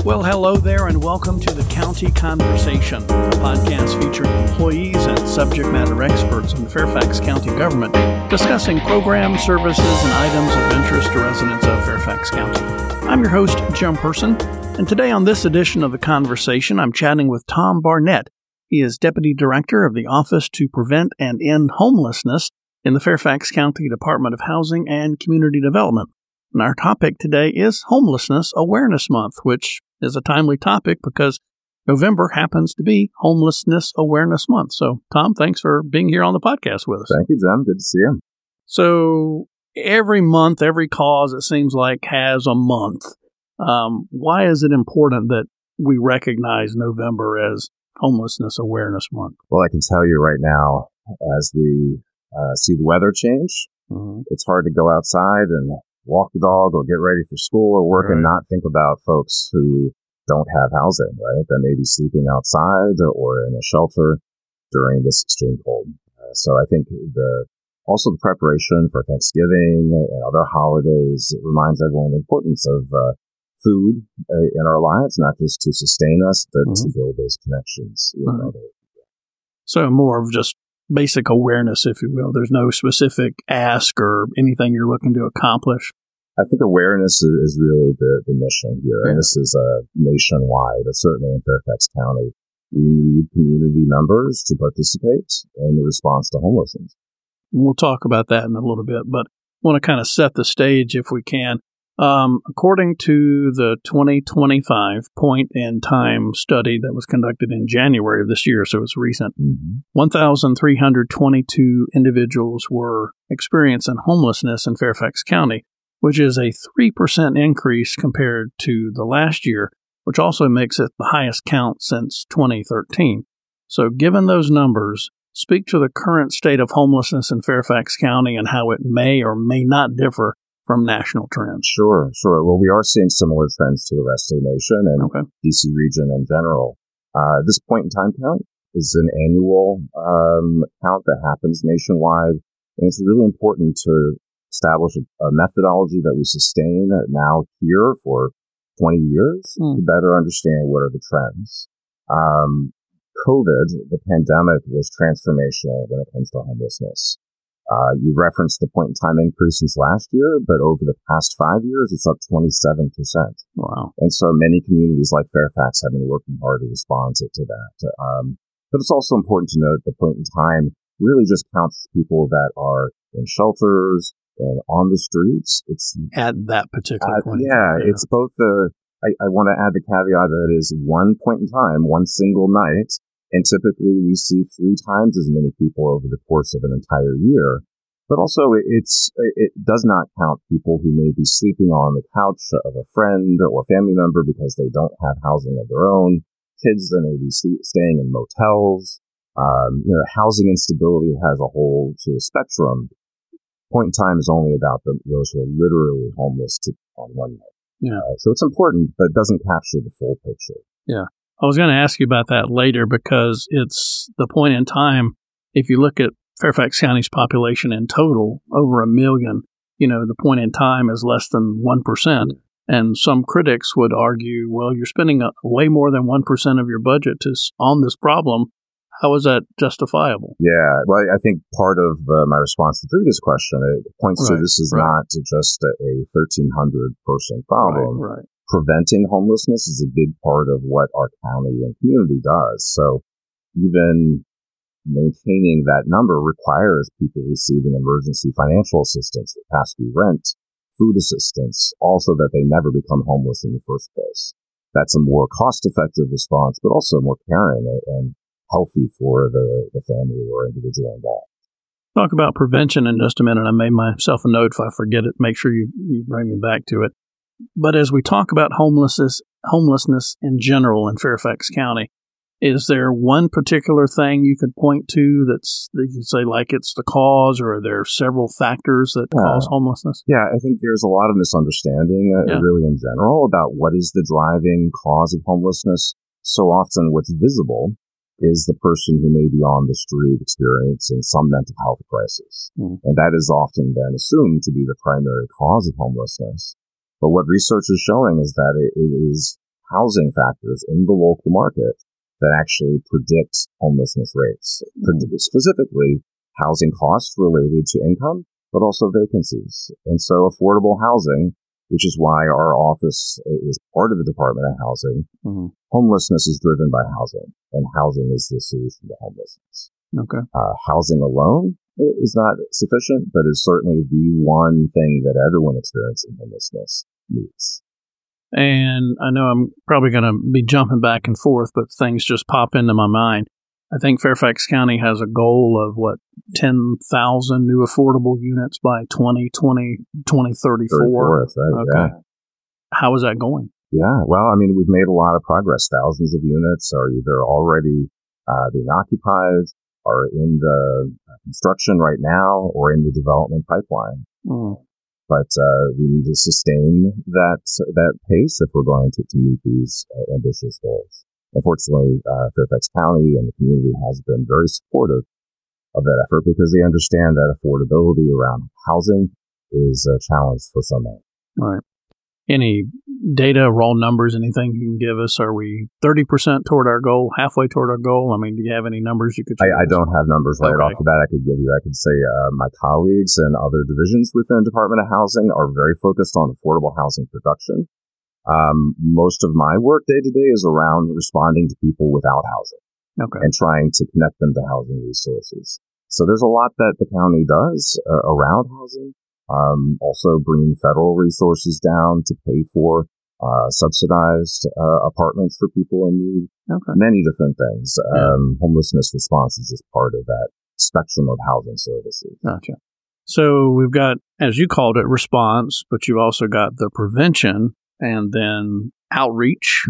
Well, hello there, and welcome to the County Conversation, a podcast featuring employees and subject matter experts in the Fairfax County government discussing programs, services, and items of interest to residents of Fairfax County. I'm your host, Jim Person, and today on this edition of the Conversation, I'm chatting with Tom Barnett. He is Deputy Director of the Office to Prevent and End Homelessness in the Fairfax County Department of Housing and Community Development. And our topic today is Homelessness Awareness Month, which is a timely topic because November happens to be Homelessness Awareness Month. So, Tom, thanks for being here on the podcast with us. Thank you, Jim. Good to see you. So, every month, every cause, it seems like, has a month. Why is it important that we recognize November as Homelessness Awareness Month? Well, I can tell you right now, as we see the weather change, it's hard to go outside and walk the dog or get ready for school or work and not think about folks who don't have housing, right? That may be sleeping outside or in a shelter during this extreme cold. So I think also the preparation for Thanksgiving and other holidays, it reminds everyone the importance of food in our lives, not just to sustain us, but to build those connections with others. So more of just basic awareness, if you will. There's no specific ask or anything you're looking to accomplish. I think awareness is really the mission here. And this is nationwide, but certainly in Fairfax County. We need community members to participate in the response to homelessness. We'll talk about that in a little bit, but I want to kind of set the stage if we can. According to the 2025 Point in Time study that was conducted in January of this year, so it's recent, 1,322 individuals were experiencing homelessness in Fairfax County, which is a 3% increase compared to the last year, which also makes it the highest count since 2013. So given those numbers, speak to the current state of homelessness in Fairfax County and how it may or may not differ from national trends. Sure. Well, we are seeing similar trends to the rest of the nation and DC region in general. This point in time count is an annual count that happens nationwide, and it's really important to establish a methodology that we sustain now here for 20 years to better understand what are the trends. COVID, the pandemic, was transformational when it comes to homelessness. You referenced the point in time increase since last year, but over the past 5 years, it's up 27%. Wow. And so many communities like Fairfax have been working hard to respond to that. But it's also important to note the point in time really just counts people that are in shelters and on the streets. It's at that particular point. It's both I want to add the caveat that it is one point in time, one single night. And typically we see 3 times as many people over the course of an entire year. But also it does not count people who may be sleeping on the couch of a friend or family member because they don't have housing of their own. Kids that may be staying in motels. Housing instability has a whole sort of spectrum. Point in time is only about those who are literally homeless on one night. So it's important, but it doesn't capture the full picture. Yeah. I was going to ask you about that later because it's the point in time, if you look at Fairfax County's population in total, over 1 million, the point in time is less than 1%. And some critics would argue, well, you're spending way more than 1% of your budget on this problem. How is that justifiable? Yeah, well, I think part of my response to the previous question, it points to this is not just a 1,300 person problem. Right. Preventing homelessness is a big part of what our county and community does. So even maintaining that number requires people receiving emergency financial assistance that has to be rent, food assistance, also that they never become homeless in the first place. That's a more cost-effective response, but also more caring and healthy for the family or individual involved. Talk about prevention in just a minute. I made myself a note. If I forget it, make sure you bring me back to it. But as we talk about homelessness in general in Fairfax County, is there one particular thing you could point to that you could say like it's the cause, or are there several factors that cause homelessness? Yeah, I think there's a lot of misunderstanding really in general about what is the driving cause of homelessness. So often what's visible is the person who may be on the street experiencing some mental health crisis. And that is often then assumed to be the primary cause of homelessness. But what research is showing is that it is housing factors in the local market that actually predict homelessness rates, specifically housing costs related to income, but also vacancies. And so affordable housing, which is why our office is part of the Department of Housing, homelessness is driven by housing, and housing is the solution to homelessness. Okay. Housing alone is not sufficient, but is certainly the one thing that everyone experiencing homelessness needs. And I know I'm probably going to be jumping back and forth, but things just pop into my mind. I think Fairfax County has a goal of, 10,000 new affordable units by 2034? That's right, okay. Yeah. How is that going? Yeah, well, I mean, we've made a lot of progress. Thousands of units are either already being occupied, are in the construction right now, or in the development pipeline. But we need to sustain that pace if we're going to meet these ambitious goals. Unfortunately, Fairfax County and the community has been very supportive of that effort because they understand that affordability around housing is a challenge for so many. Right. Any data, raw numbers, anything you can give us? Are we 30% toward our goal, halfway toward our goal? I mean, do you have any numbers you could share? I don't have numbers right off the bat I could give you. I could say my colleagues and other divisions within the Department of Housing are very focused on affordable housing production. Most of my work day to day is around responding to people without housing and trying to connect them to housing resources. So there's a lot that the county does around housing. Also bringing federal resources down to pay for subsidized apartments for people in need. Many different things. Homelessness response is just part of that spectrum of housing services. Gotcha. So we've got, as you called it, response, but you've also got the prevention and then outreach.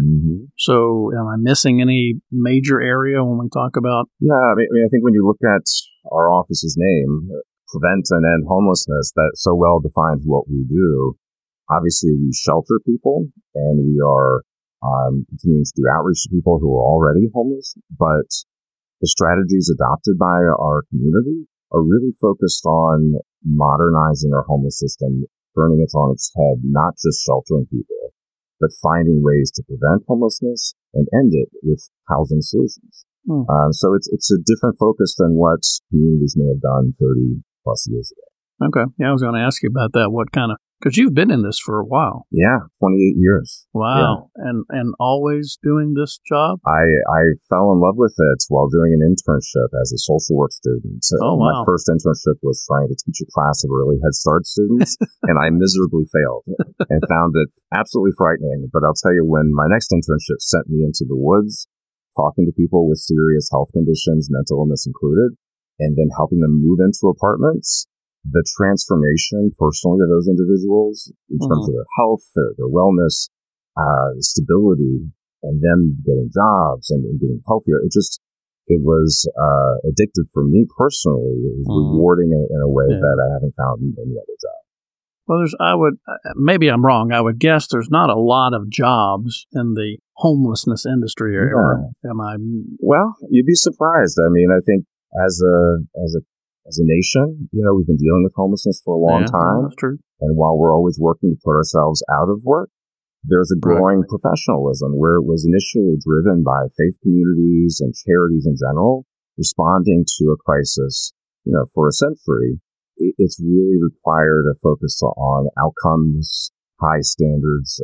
So am I missing any major area when we talk about? Yeah, I mean, I think when you look at our office's name, Prevent and End Homelessness, that so well defines what we do. Obviously, we shelter people, and we are continuing to do outreach to people who are already homeless. But the strategies adopted by our community are really focused on modernizing our homeless system, turning it on its head, not just sheltering people, but finding ways to prevent homelessness and end it with housing solutions. So it's a different focus than what communities may have done 30 plus years ago. Okay. Yeah, I was going to ask you about that. What kind of, because you've been in this for a while. Yeah, 28 years. Wow. Yeah. And always doing this job? I fell in love with it while doing an internship as a social work student. Wow. My first internship was trying to teach a class of early Head Start students, and I miserably failed and found it absolutely frightening. But I'll tell you, when my next internship sent me into the woods, talking to people with serious health conditions, mental illness included, and then helping them move into apartments, the transformation personally of those individuals in terms of their health, their wellness, stability, and them getting jobs and getting healthier. It was addictive for me personally. It was rewarding in a way that I haven't found in any other job. Well, maybe I'm wrong. I would guess there's not a lot of jobs in the homelessness industry. Or am I? Well, you'd be surprised. I mean, I think as a nation, we've been dealing with homelessness for a long time. That's true. And while we're always working to put ourselves out of work, there's a growing professionalism where it was initially driven by faith communities and charities in general, responding to a crisis, for a century. It's really required a focus on outcomes, high standards,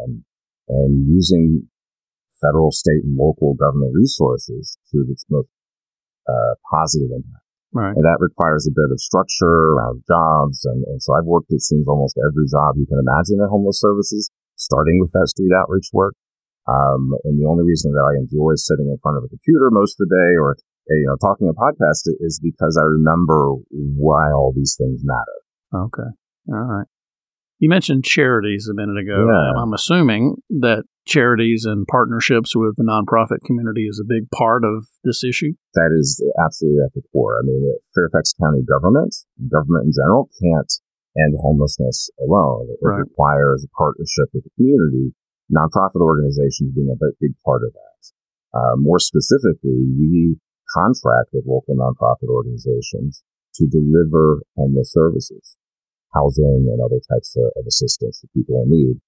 and using federal, state, and local government resources to its most positive impact. Right. And that requires a bit of structure around jobs. And so I've worked, it seems, almost every job you can imagine at Homeless Services, starting with that street outreach work. And the only reason that I enjoy sitting in front of a computer most of the day or talking a podcast is because I remember why all these things matter. Okay. All right. You mentioned charities a minute ago. Yeah. I'm assuming that charities and partnerships with the nonprofit community is a big part of this issue? That is absolutely at the core. I mean, Fairfax County government in general, can't end homelessness alone. It requires a partnership with the community, nonprofit organizations being a big part of that. More specifically, we contract with local nonprofit organizations to deliver homeless services, housing and other types of assistance to people in need.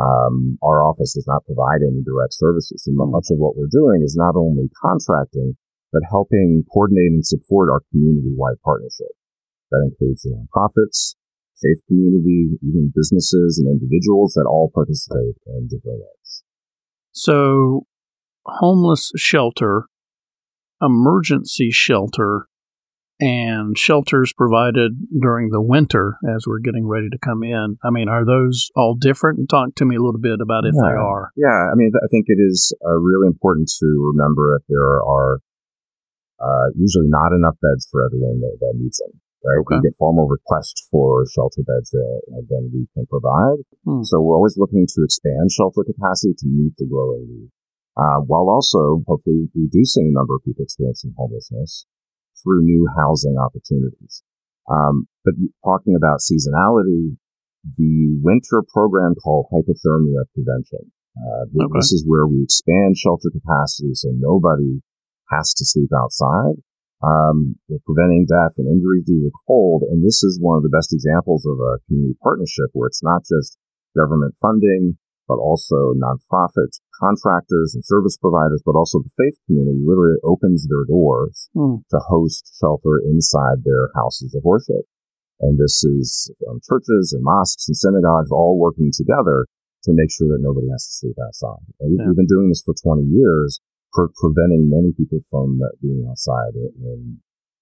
Our office does not provide any direct services. And much of what we're doing is not only contracting, but helping coordinate and support our community-wide partnership. That includes nonprofits, faith community, even businesses and individuals that all participate in different ways. So, homeless shelter, emergency shelter, and shelters provided during the winter as we're getting ready to come in. I mean, are those all different? Talk to me a little bit about if they are. Yeah, I mean, I think it is really important to remember that there are usually not enough beds for everyone that needs them. Right? Okay. We get far more requests for shelter beds than we can provide. So we're always looking to expand shelter capacity to meet the growing need, while also hopefully reducing the number of people experiencing homelessness through new housing opportunities. But talking about seasonality, the winter program called hypothermia prevention. This is where we expand shelter capacity so nobody has to sleep outside. We're preventing death and injuries due to cold. And this is one of the best examples of a community partnership where it's not just government funding, but also nonprofits, contractors, and service providers, but also the faith community literally opens their doors to host shelter inside their houses of worship. And this is churches and mosques and synagogues all working together to make sure that nobody has to sleep outside. And we've been doing this for 20 years, preventing many people from being outside in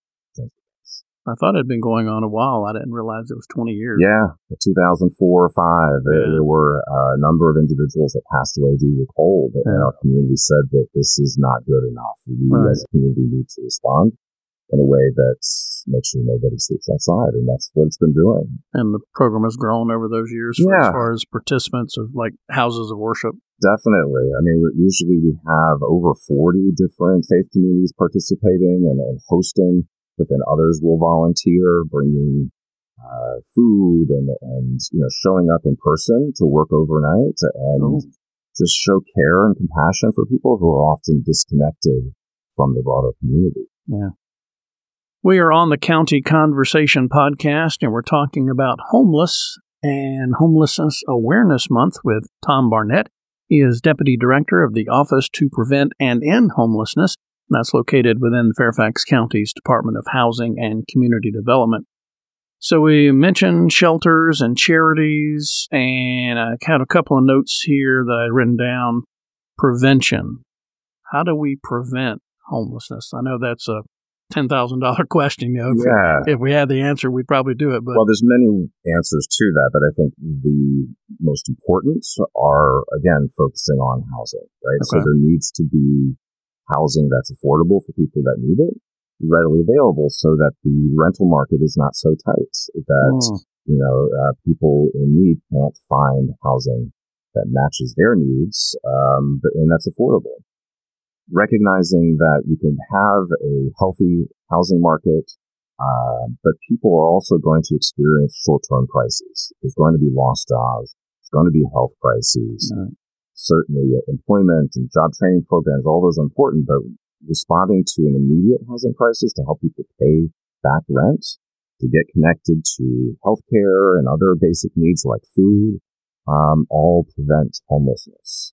I thought it had been going on a while. I didn't realize it was 20 years. Yeah, 2004 or 5, there were a number of individuals that passed away due to cold, and our community said that this is not good enough. We as a community need to respond in a way that makes sure nobody sleeps outside, and that's what it's been doing. And the program has grown over those years as far as participants of like houses of worship. Definitely. I mean, usually we have over 40 different faith communities participating and hosting, but then others will volunteer, bringing food and showing up in person to work overnight and just show care and compassion for people who are often disconnected from the broader community. Yeah. We are on the County Conversation podcast, and we're talking about homeless and Homelessness Awareness Month with Tom Barnett. He is Deputy Director of the Office to Prevent and End Homelessness, and that's located within Fairfax County's Department of Housing and Community Development. So we mentioned shelters and charities, and I had a couple of notes here that I'd written down. Prevention. How do we prevent homelessness? I know that's a $10,000 question. If we had the answer, we'd probably do it. But well, there's many answers to that, but I think the most important are, again, focusing on housing, right? So there needs to be housing that's affordable for people that need it, readily available, so that the rental market is not so tight that people in need can't find housing that matches their needs, and that's affordable. Recognizing that you can have a healthy housing market, but people are also going to experience short-term crises. There's going to be lost jobs. There's going to be health crises. Certainly employment and job training programs, all those are important, but responding to an immediate housing crisis to help people pay back rent, to get connected to healthcare and other basic needs like food, all prevent homelessness.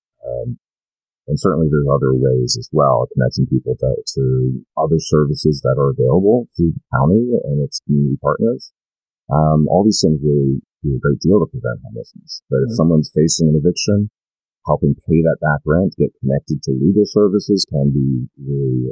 And certainly there's other ways as well, connecting people to other services that are available through the county and its community partners. All these things really do a great deal to prevent homelessness. But if someone's facing an eviction, helping pay that back rent, get connected to legal services can be really.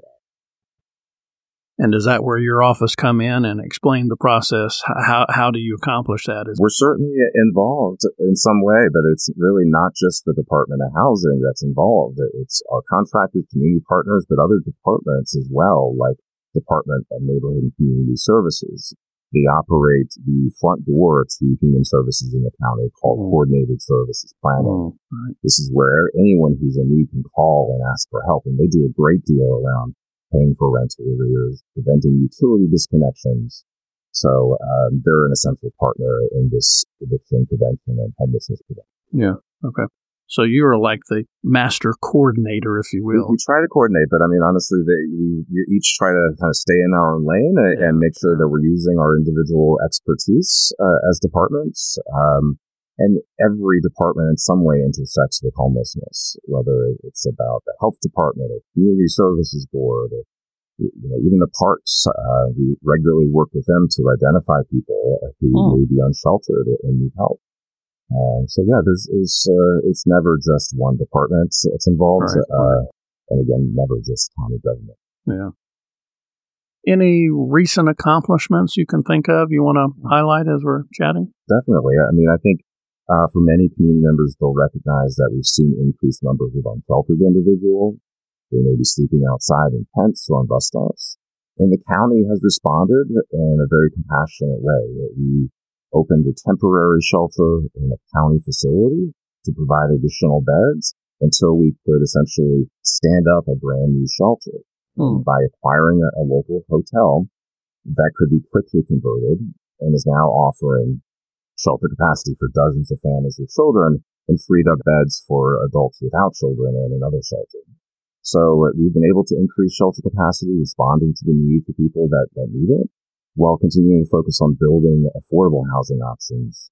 And is that where your office come in and explain the process? How do you accomplish that? We're certainly involved in some way, but it's really not just the Department of Housing that's involved. It's our contractors, community partners, but other departments as well, like Department of Neighborhood and Community Services. They operate the front door to human services in the county called Coordinated Services Planning. This is where anyone who's in need can call and ask for help, and they do a great deal around paying for rental arrears, preventing utility disconnections. So they're an essential partner in this eviction prevention and homelessness prevention. Yeah. Okay. So you're like the master coordinator, if you will. We try to coordinate, but I mean, honestly, we each try to kind of stay in our own lane and make sure that we're using our individual expertise as departments. And every department in some way intersects with homelessness, whether it's about the health department or community services board, or even the parks. We regularly work with them to identify people who may be unsheltered and need help. So yeah, it's never just one department it's involved, right. And again, never just county government. Yeah. Any recent accomplishments you can think of you want to highlight as we're chatting? Definitely. I mean, I think for many community members, they'll recognize that we've seen increased numbers of unsheltered individuals. They may be sleeping outside in tents or on bus stops. And the county has responded in a very compassionate way. We opened a temporary shelter in a county facility to provide additional beds until we could essentially stand up a brand new shelter by acquiring a local hotel that could be quickly converted and is now offering shelter capacity for dozens of families with children and freed up beds for adults without children in another shelter. So we've been able to increase shelter capacity, responding to the need for people that need it, while continuing to focus on building affordable housing options.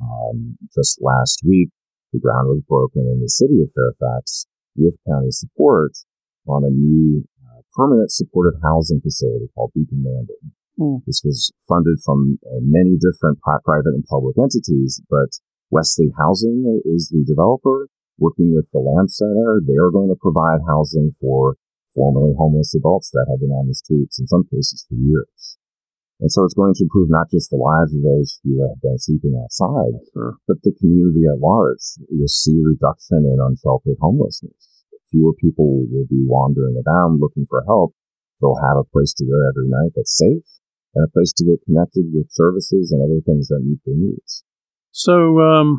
Just last week, the ground was broken in the city of Fairfax with county support on a new permanent supportive housing facility called Beacon Landing. This was funded from many different private and public entities, but Wesley Housing is the developer. Working with the Lamb Center, they are going to provide housing for formerly homeless adults that have been on the streets, in some cases for years. And so it's going to improve not just the lives of those who have been sleeping outside, but the community at large. You'll see a reduction in unsheltered homelessness. Fewer people will be wandering around looking for help. They'll have a place to go every night that's safe and a place to get connected with services and other things that meet their needs. So,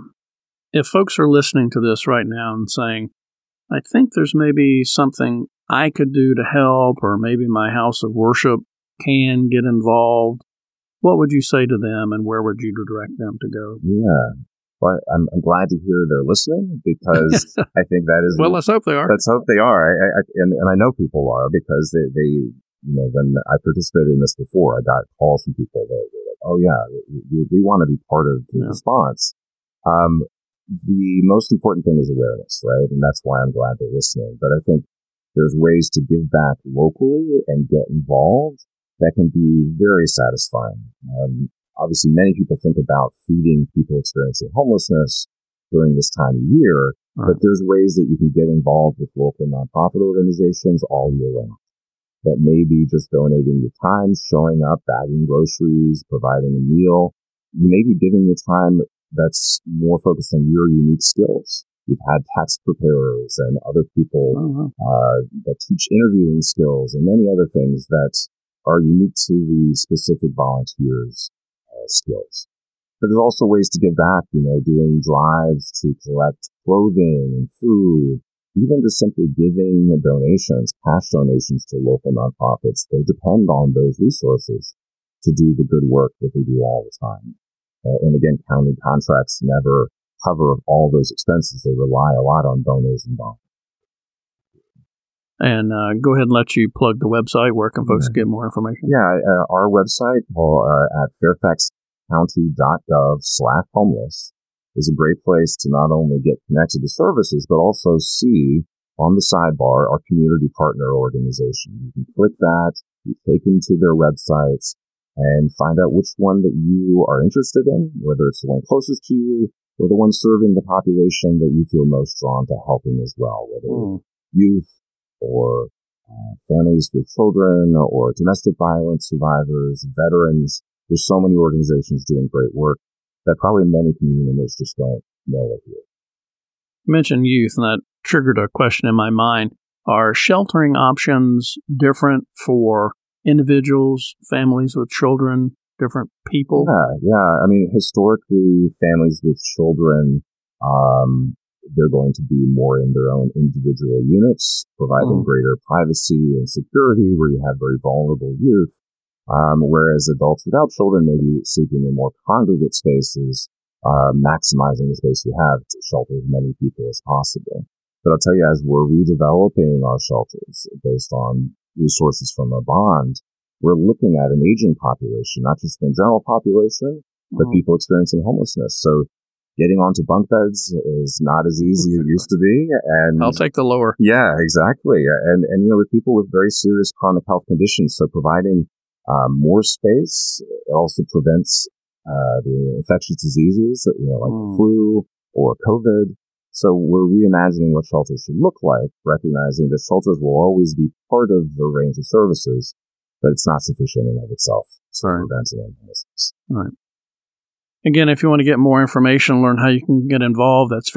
if folks are listening to this right now and saying, I think there's maybe something I could do to help, or maybe my house of worship can get involved, what would you say to them and where would you direct them to go? Yeah. Well, I'm glad to hear they're listening because I think that is... Well, let's hope they are. Let's hope they are. And I know people are because they when I participated in this before, I got calls from people that were like, oh yeah, we want to be part of the response. The most important thing is awareness, right? And that's why I'm glad they're listening. But I think there's ways to give back locally and get involved that can be very satisfying. Obviously, many people think about feeding people experiencing homelessness during this time of year, but there's ways that you can get involved with local nonprofit organizations all year round. That may be just donating your time, showing up, bagging groceries, providing a meal. You may be giving your time that's more focused on your unique skills. We've had tax preparers and other people that teach interviewing skills and many other things that are unique to the specific volunteers' skills. But there's also ways to give back, doing drives to collect clothing and food, even just simply giving donations, cash donations to local nonprofits. They depend on those resources to do the good work that they do all the time. And again, county contracts never cover all those expenses. They rely a lot on donors and volunteers. And go ahead and let you plug the website. Where can folks get more information? Yeah, our website at fairfaxcounty.gov/homeless is a great place to not only get connected to services, but also see on the sidebar our community partner organization. You can click that, be taken to their websites, and find out which one that you are interested in, whether it's the one closest to you or the one serving the population that you feel most drawn to helping as well, whether youth or families with children or domestic violence survivors, veterans. There's so many organizations doing great work that probably many community members just don't know it yet. You mentioned youth, and that triggered a question in my mind. Are sheltering options different for individuals, families with children, different people? Yeah. I mean, historically, families with children, they're going to be more in their own individual units, providing greater privacy and security where you have very vulnerable youth. Whereas adults without children may be seeking in more congregate spaces, maximizing the space you have to shelter as many people as possible. But I'll tell you, as we're redeveloping our shelters based on resources from a bond, we're looking at an aging population, not just the general population, but people experiencing homelessness. So getting onto bunk beds is not as easy as it used to be. And I'll take the lower. Yeah, exactly. And with people with very serious chronic health conditions, so providing more space, it also prevents the infectious diseases, like flu or COVID. So we're reimagining what shelters should look like, recognizing that shelters will always be part of the range of services, but it's not sufficient in and of itself for preventing illnesses. Right. Again, if you want to get more information, learn how you can get involved, that's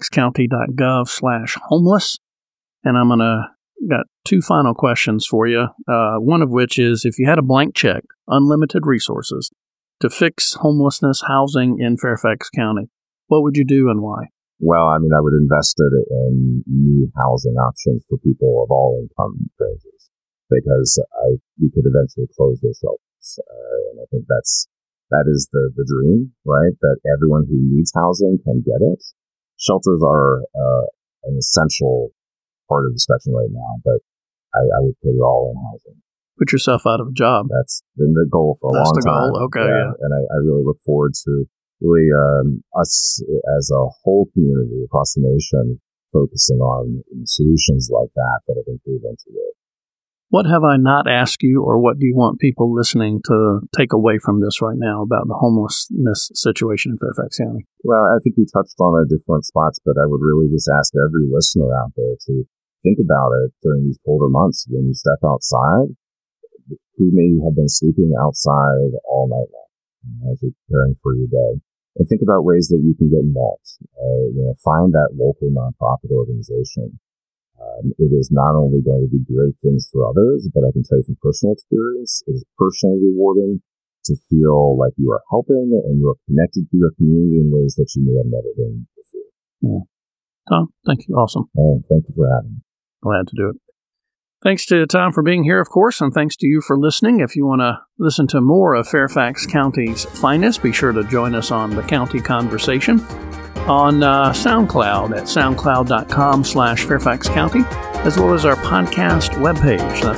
fairfaxcounty.gov/homeless. And I'm got two final questions for you. One of which is, if you had a blank check, unlimited resources, to fix homelessness housing in Fairfax County, what would you do and why? Well, I would invest it in new housing options for people of all income ranges, because we could eventually close those shelters. And I think that is the dream, right? That everyone who needs housing can get it. Shelters are an essential part of the spectrum right now, but I would put it all in housing. Put yourself out of a job. That's been the goal for a long time. That's the goal, okay. Yeah. And I really look forward to really us as a whole community across the nation focusing on solutions like that have been proven to work. What have I not asked you, or what do you want people listening to take away from this right now about the homelessness situation in Fairfax County? Well, I think you touched on it different spots, but I would really just ask every listener out there to think about it during these colder months when you step outside. Who may have been sleeping outside all night long as you're preparing for your day? And think about ways that you can get involved. Find that local nonprofit organization. It is not only going to be great things for others, but I can tell you from personal experience, it is personally rewarding to feel like you are helping and you are connected to your community in ways that you may have never been before. Yeah. Tom, thank you. Awesome. Thank you for having me. Glad to do it. Thanks to Tom for being here, of course, and thanks to you for listening. If you want to listen to more of Fairfax County's finest, be sure to join us on the County Conversation on SoundCloud at soundcloud.com/Fairfax County, as well as our podcast webpage. That's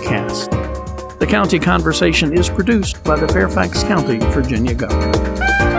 fairfaxcounty.gov/podcast. The County Conversation is produced by the Fairfax County, Virginia government.